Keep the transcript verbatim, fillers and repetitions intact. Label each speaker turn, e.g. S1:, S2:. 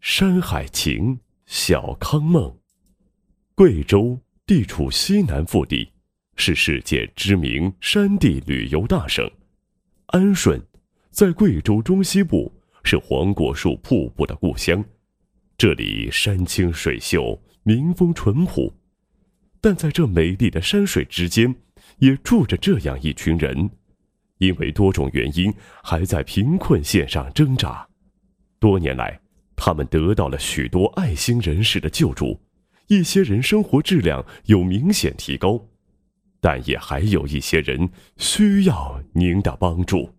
S1: 山海情，小康梦。贵州地处西南腹地，是世界知名山地旅游大省。安顺在贵州中西部，是黄果树瀑布的故乡。这里山清水秀，民风淳朴。但在这美丽的山水之间，也住着这样一群人，因为多种原因，还在贫困线上挣扎。多年来，他们得到了许多爱心人士的救助，一些人生活质量有明显提高，但也还有一些人需要您的帮助。